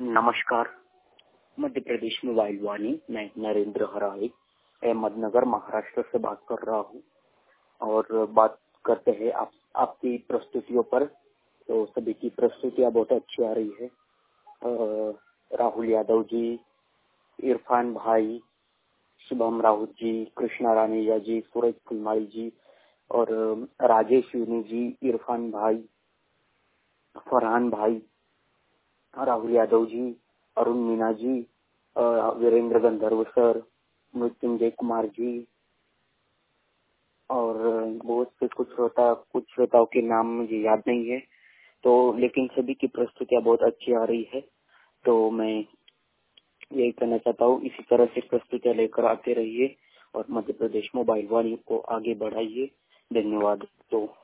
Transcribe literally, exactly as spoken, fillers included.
नमस्कार। मध्य प्रदेश में वाइल्डवाणी, मैं नरेंद्र हराई अहमदनगर महाराष्ट्र से बात कर रहा हूँ और बात करते हैं आप आपकी प्रस्तुतियों पर। तो सभी की प्रस्तुतियाँ बहुत अच्छी आ रही है। अ, राहुल यादव जी, इरफान भाई, शुभम राहुल जी, कृष्णा रानीजा जी, सूरज फुलमाई जी और राजेश यूनी जी, इरफान भाई, फरहान भाई, राहुल यादव जी, अरुण मीना जी, वीरेंद्र गंधर्व सर, मृत्युंजय कुमार जी और बहुत से कुछ श्रोता कुछ श्रोताओं के नाम मुझे याद नहीं है, तो लेकिन सभी की प्रस्तुतियाँ बहुत अच्छी आ रही है। तो मैं यही कहना चाहता हूँ, इसी तरह से प्रस्तुतियाँ लेकर आते रहिए और मध्य प्रदेश मोबाइल वाणी को आगे बढ़ाइए। धन्यवाद। तो